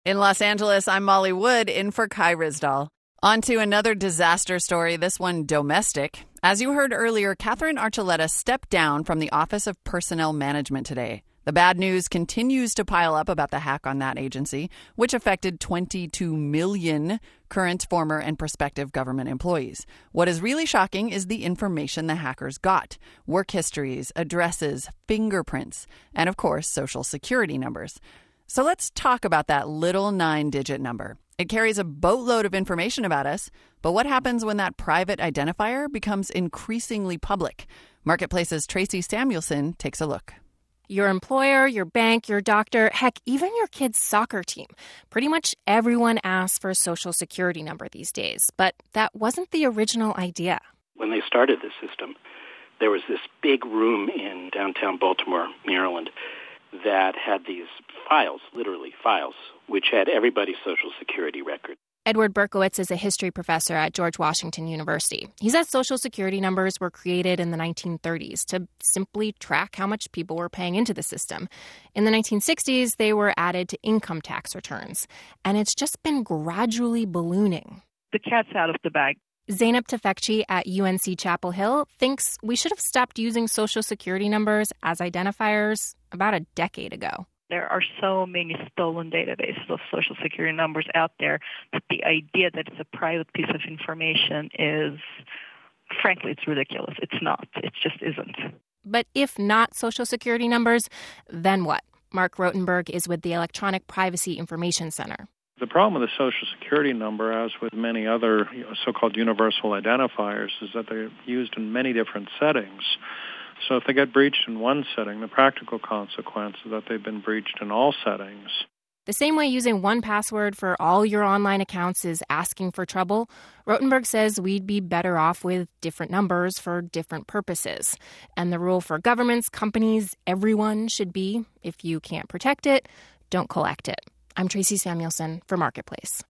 In Los Angeles, I'm Molly Wood, in for Kai Rizdal. On to another disaster story, this one domestic. As you heard earlier, Catherine Archuleta stepped down from the Office of Personnel Management today. The bad news continues to pile up about the hack on that agency, which affected 22 million current, former, and prospective government employees. What is really shocking is the information the hackers got: work histories, addresses, fingerprints, and of course, social security numbers. So let's talk about that little 9-digit number. It carries a boatload of information about us, but what happens when that private identifier becomes increasingly public? Marketplace's Tracy Samuelson takes a look. Your employer, your bank, your doctor, heck, even your kid's soccer team. Pretty much everyone asks for a social security number these days, but that wasn't the original idea. When they started the system, there was this big room in downtown Baltimore, Maryland, that had these files, literally files, which had everybody's social security record. Edward Berkowitz is a history professor at George Washington University. He says social security numbers were created in the 1930s to simply track how much people were paying into the system. In the 1960s, they were added to income tax returns. And it's just been gradually ballooning. The cat's out of the bag. Zainab Tefekci at UNC Chapel Hill thinks we should have stopped using social security numbers as identifiers about a decade ago. There are so many stolen databases of social security numbers out there that the idea that it's a private piece of information is, frankly, it's ridiculous. It's not. It just isn't. But if not social security numbers, then what? Mark Rotenberg is with the Electronic Privacy Information Center. The problem with the Social Security number, as with many other so-called universal identifiers, is that they're used in many different settings. So if they get breached in one setting, the practical consequence is that they've been breached in all settings. The same way using one password for all your online accounts is asking for trouble, Rotenberg says we'd be better off with different numbers for different purposes. And the rule for governments, companies, everyone should be, if you can't protect it, don't collect it. I'm Tracy Samuelson for Marketplace.